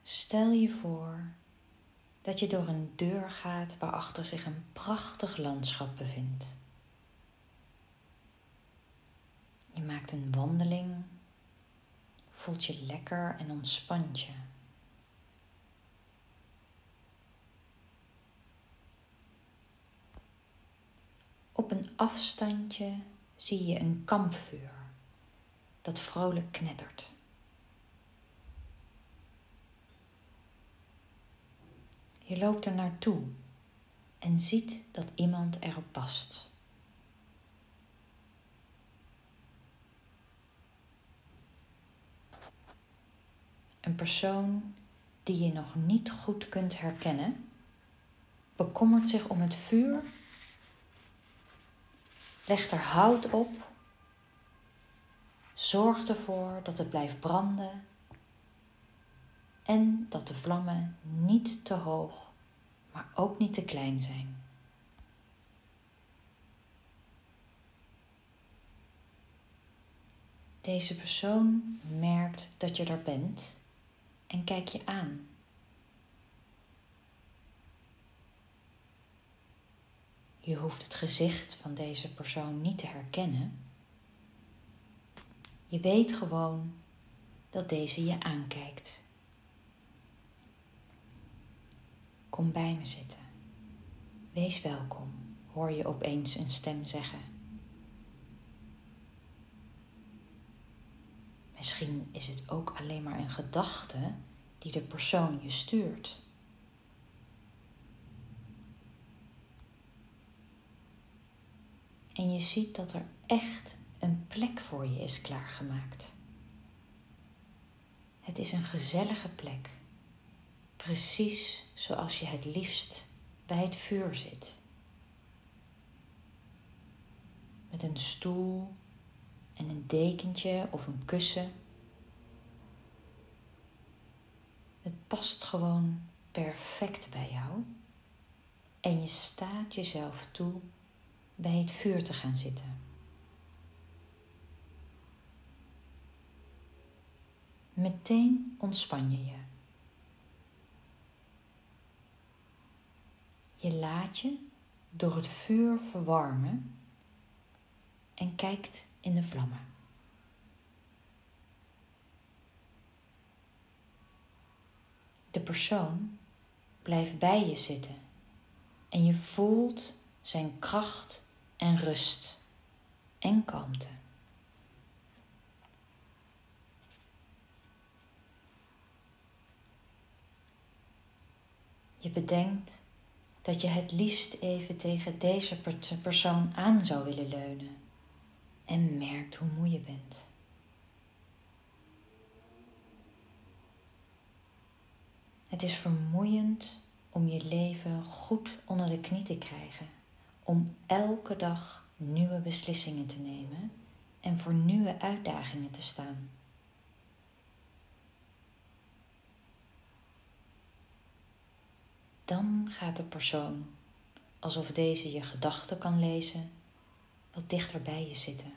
Stel je voor dat je door een deur gaat waarachter zich een prachtig landschap bevindt. Je maakt een wandeling, voelt je lekker en ontspant je. Op een afstandje zie je een kampvuur dat vrolijk knettert. Je loopt er naartoe en ziet dat iemand erop past. Een persoon die je nog niet goed kunt herkennen, bekommert zich om het vuur, legt er hout op, zorgt ervoor dat het blijft branden en dat de vlammen niet te hoog, maar ook niet te klein zijn. Deze persoon merkt dat je er bent en kijkt je aan. Je hoeft het gezicht van deze persoon niet te herkennen. Je weet gewoon dat deze je aankijkt. Kom bij me zitten. Wees welkom, hoor je opeens een stem zeggen. Misschien is het ook alleen maar een gedachte die de persoon je stuurt. En je ziet dat er echt een plek voor je is klaargemaakt. Het is een gezellige plek, precies zoals je het liefst bij het vuur zit. Met een stoel en een dekentje of een kussen. Het past gewoon perfect bij jou en je staat jezelf toe bij het vuur te gaan zitten. Meteen ontspan je je. Je laat je door het vuur verwarmen en kijkt in de vlammen. De persoon blijft bij je zitten en je voelt zijn kracht en rust en kalmte. Je bedenkt dat je het liefst even tegen deze persoon aan zou willen leunen en merkt hoe moe je bent. Het is vermoeiend om je leven goed onder de knie te krijgen, om elke dag nieuwe beslissingen te nemen en voor nieuwe uitdagingen te staan. Dan gaat de persoon, alsof deze je gedachten kan lezen, wat dichter bij je zitten.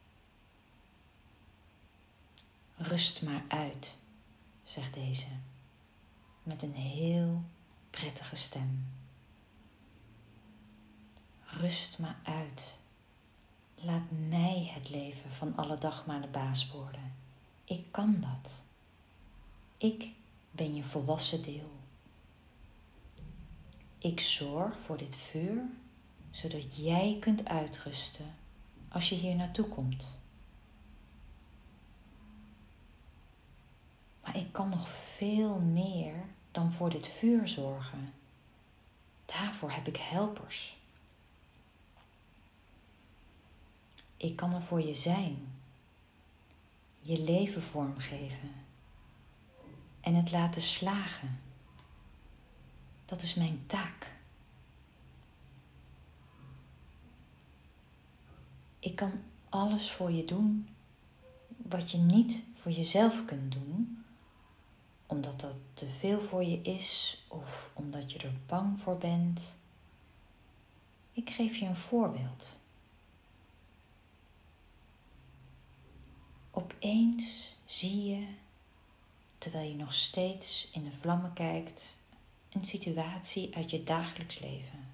Rust maar uit, zegt deze, met een heel prettige stem. Rust maar uit. Laat mij het leven van alle dag maar de baas worden. Ik kan dat. Ik ben je volwassen deel. Ik zorg voor dit vuur, zodat jij kunt uitrusten als je hier naartoe komt. Maar ik kan nog veel meer dan voor dit vuur zorgen. Daarvoor heb ik helpers. Ik kan er voor je zijn, je leven vormgeven en het laten slagen. Dat is mijn taak. Ik kan alles voor je doen wat je niet voor jezelf kunt doen, omdat dat te veel voor je is of omdat je er bang voor bent. Ik geef je een voorbeeld. Opeens zie je terwijl je nog steeds in de vlammen kijkt, een situatie uit je dagelijks leven.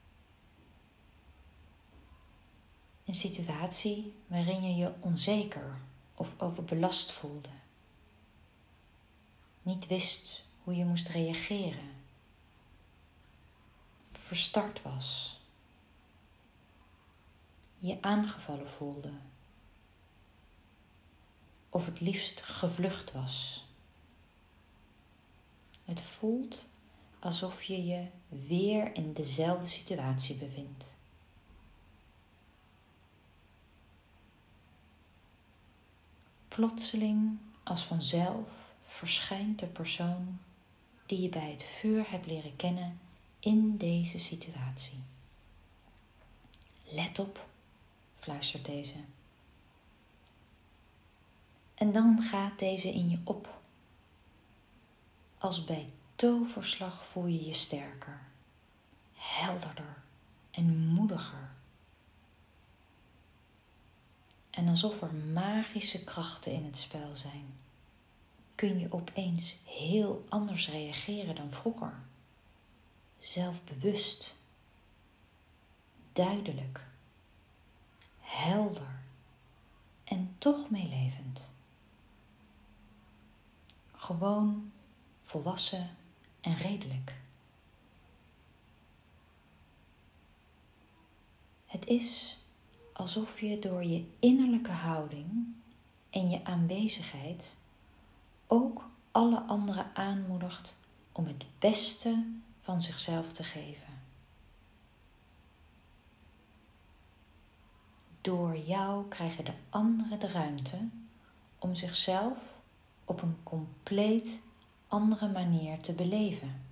Een situatie waarin je je onzeker of overbelast voelde. Niet wist hoe je moest reageren. Verstard was. Je aangevallen voelde. Of het liefst gevlucht was. Het voelt alsof je je weer in dezelfde situatie bevindt. Plotseling, als vanzelf, verschijnt de persoon die je bij het vuur hebt leren kennen in deze situatie. Let op, fluistert deze. En dan gaat deze in je op. Als bij toverslag voel je je sterker, helderder en moediger. En alsof er magische krachten in het spel zijn, kun je opeens heel anders reageren dan vroeger. Zelfbewust, duidelijk, helder en toch meelevend. Gewoon, volwassen en redelijk. Het is alsof je door je innerlijke houding en je aanwezigheid ook alle anderen aanmoedigt om het beste van zichzelf te geven. Door jou krijgen de anderen de ruimte om zichzelf op een compleet andere manier te beleven.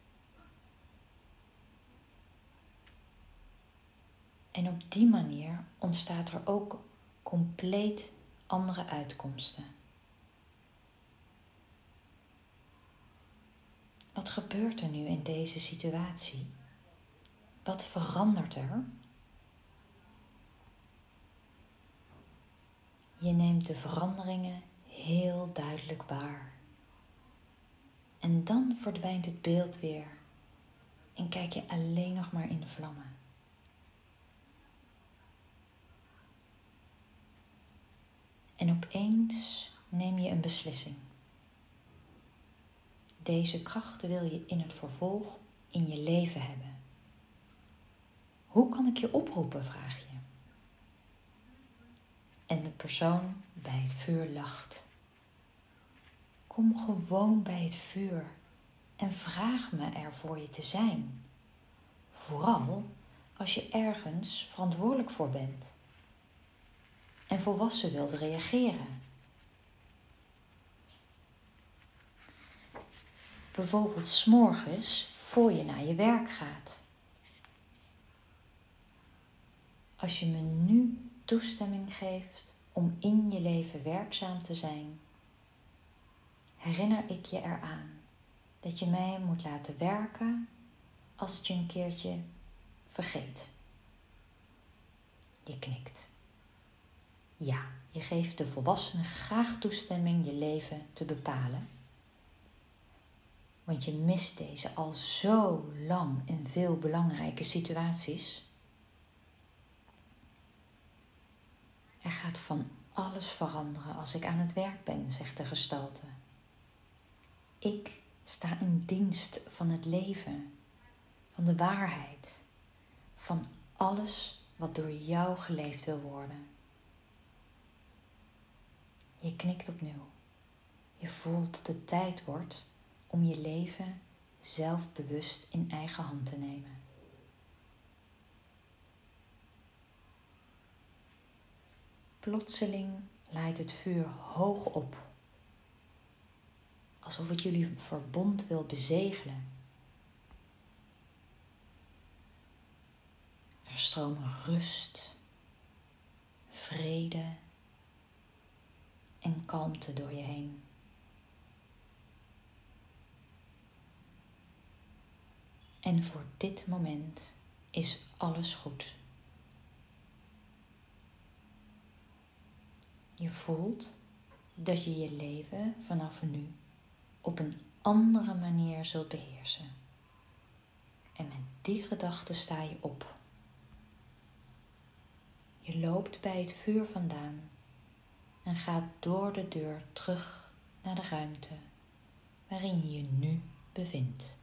En op die manier ontstaat er ook compleet andere uitkomsten. Wat gebeurt er nu in deze situatie? Wat verandert er? Je neemt de veranderingen heel duidelijk waar. En dan verdwijnt het beeld weer en kijk je alleen nog maar in de vlammen. En opeens neem je een beslissing. Deze krachten wil je in het vervolg in je leven hebben. Hoe kan ik je oproepen, vraag je. En de persoon bij het vuur lacht. Kom gewoon bij het vuur en vraag me er voor je te zijn. Vooral als je ergens verantwoordelijk voor bent en volwassen wilt reageren. Bijvoorbeeld 's morgens voor je naar je werk gaat. Als je me nu toestemming geeft om in je leven werkzaam te zijn, herinner ik je eraan dat je mij moet laten werken als het je een keertje vergeet. Je knikt. Ja, je geeft de volwassene graag toestemming je leven te bepalen. Want je mist deze al zo lang in veel belangrijke situaties. Er gaat van alles veranderen als ik aan het werk ben, zegt de gestalte. Ik sta in dienst van het leven, van de waarheid, van alles wat door jou geleefd wil worden. Je knikt opnieuw. Je voelt dat het tijd wordt om je leven zelfbewust in eigen hand te nemen. Plotseling laait het vuur hoog op, alsof het jullie verbond wil bezegelen. Er stromen rust, vrede en kalmte door je heen. En voor dit moment is alles goed. Je voelt dat je je leven vanaf nu op een andere manier zult beheersen. En met die gedachte sta je op. Je loopt bij het vuur vandaan en gaat door de deur terug naar de ruimte waarin je je nu bevindt.